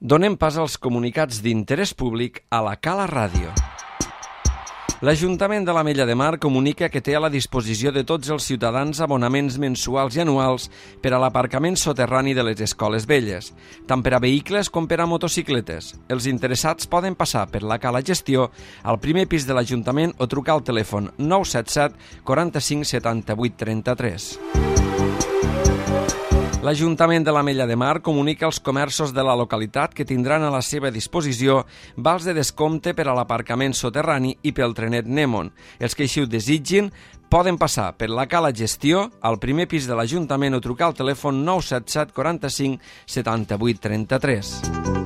Donem pas als comunicats d'interès públic a la Cala Ràdio. L'Ajuntament de l'Ametlla de Mar comunica que té a la disposició de tots els ciutadans abonaments mensuals i anuals per a l'aparcament soterrani de les escoles velles, tant per a vehicles com per a motocicletes. Els interessats poden passar per la Cala Gestió al primer pis de l'Ajuntament o trucar al telèfon 977 45 78 33. L'Ajuntament de l'Ametlla de Mar comunica als comerços de la localitat que tindran a la seva disposició vals de descompte per a l'aparcament soterrani i pel trenet Nemon. Els que així ho desitgin poden passar per la Cala Gestió al primer pis de l'Ajuntament o trucar al telèfon 977 45 78 33.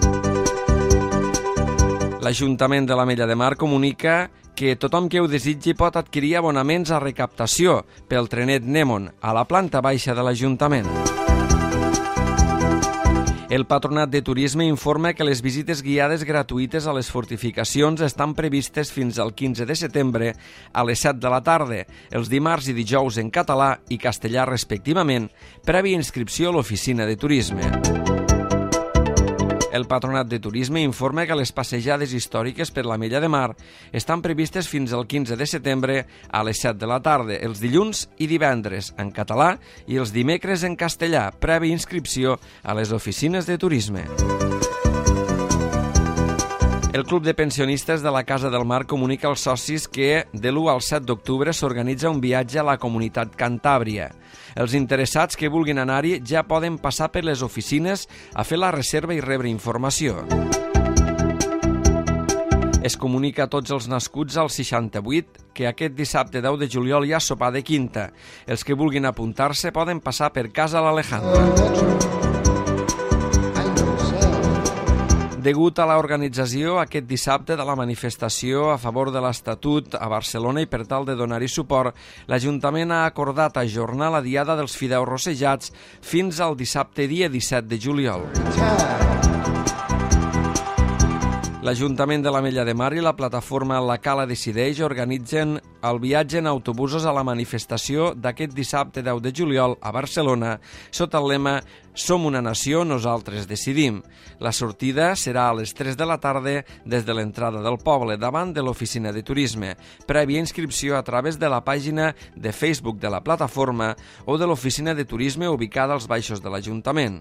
L'Ajuntament de l'Ametlla de Mar comunica que tothom que ho desitgi pot adquirir abonaments a recaptació pel trenet Nemon a la planta baixa de l'Ajuntament. El Patronat de Turisme informa que les visites guiades gratuïtes a les fortificacions estan previstes fins al 15 de setembre a les 7 de la tarda, els dimarts i dijous en català i castellà respectivament, prèvia inscripció a l'Oficina de Turisme. El Patronat de Turisme informa que les passejades històriques per l'Ametlla de Mar estan previstes fins al 15 de setembre a les 7 de la tarda, els dilluns i divendres en català i els dimecres en castellà, prèvia inscripció a les oficines de turisme. El Club de Pensionistes de la Casa del Mar comunica als socis que de l'1 al 7 d'octubre s'organitza un viatge a la Comunitat Cantàbria. Els interessats que vulguin anar-hi ja poden passar per les oficines a fer la reserva i rebre informació. Es comunica a tots els nascuts al 68 que aquest dissabte 10 de juliol hi ha sopar de quinta. Els que vulguin apuntar-se poden passar per Casa l'Alejandra. Degut a l'organització aquest dissabte de la manifestació a favor de l'Estatut a Barcelona i per tal de donar-hi suport, l'Ajuntament ha acordat ajornar la diada dels fideus rossejats fins al dissabte dia 17 de juliol. L'Ajuntament de l'Ametlla de Mar i la plataforma La Cala Decideix organitzen el viatge en autobusos a la manifestació d'aquest dissabte 10 de juliol a Barcelona sota el lema Som una nació, nosaltres decidim. La sortida serà a les 3 de la tarda des de l'entrada del poble davant de l'oficina de turisme, prèvia inscripció a través de la pàgina de Facebook de la plataforma o de l'oficina de turisme ubicada als baixos de l'Ajuntament.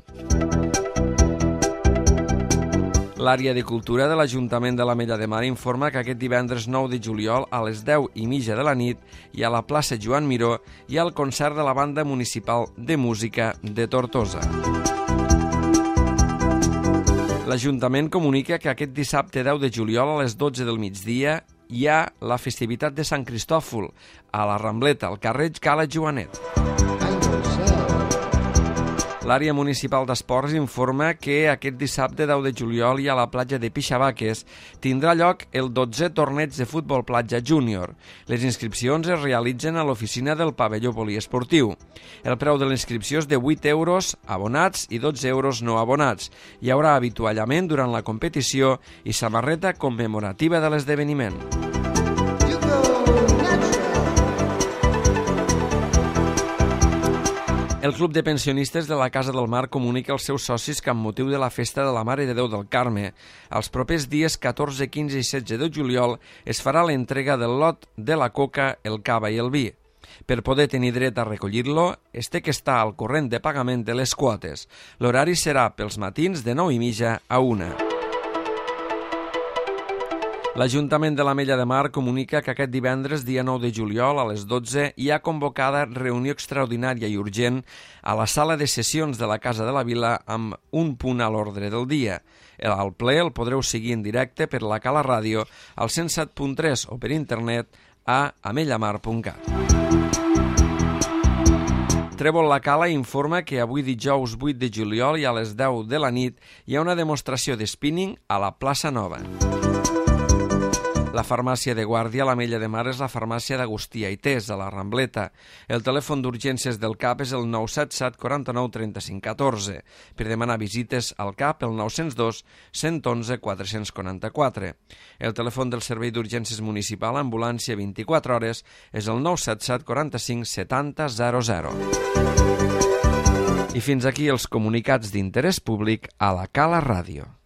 L'àrea de cultura de l'Ajuntament de l'Ametlla de Mar informa que aquest divendres 9 de juliol a les 10:30 de la nit i a la plaça Joan Miró hi ha el concert de la Banda Municipal de Música de Tortosa. L'Ajuntament comunica que aquest dissabte 10 de juliol a les 12 del migdia hi ha la festivitat de Sant Cristòfol a la Rambleta, al carrer Cala Joanet. L'àrea municipal d'esports informa que aquest dissabte 10 de juliol i a la platja de Pixabaques tindrà lloc el 12è torneig de futbol platja júnior. Les inscripcions es realitzen a l'oficina del pavelló poliesportiu. El preu de l'inscripció és de 8 euros abonats i 12 euros no abonats. Hi haurà avituallament durant la competició i samarreta commemorativa de l'esdeveniment. El Club de Pensionistes de la Casa del Mar comunica als seus socis que amb motiu de la festa de la Mare de Déu del Carme, els propers dies 14, 15 i 16 de juliol es farà l'entrega del lot de la coca, el cava i el vi. Per poder tenir dret a recollir-lo, es té que estar al corrent de pagament de les quotes. L'horari serà pels matins de 9:30 a 1. L'Ajuntament de l'Ametlla de Mar comunica que aquest divendres, dia 9 de juliol, a les 12, hi ha convocada reunió extraordinària i urgent a la sala de sessions de la Casa de la Vila amb un punt a l'ordre del dia. El ple el podreu seguir en directe per la Cala Ràdio al 107.3 o per internet a amellamar.cat. Trèvol La Cala informa que avui dijous 8 de juliol i a les 10 de la nit hi ha una demostració de spinning a la plaça Nova. La farmàcia de Guàrdia a l'Ametlla de Mar és la farmàcia d'Agustí Aitès, a la Rambleta. El telèfon d'urgències del CAP és el 977 49 35 14. Per demanar visites al CAP, el 902 111 444. El telèfon del Servei d'Urgències Municipal, ambulància 24 hores, és el 977 45 70 00. I fins aquí els comunicats d'interès públic a la Cala Ràdio.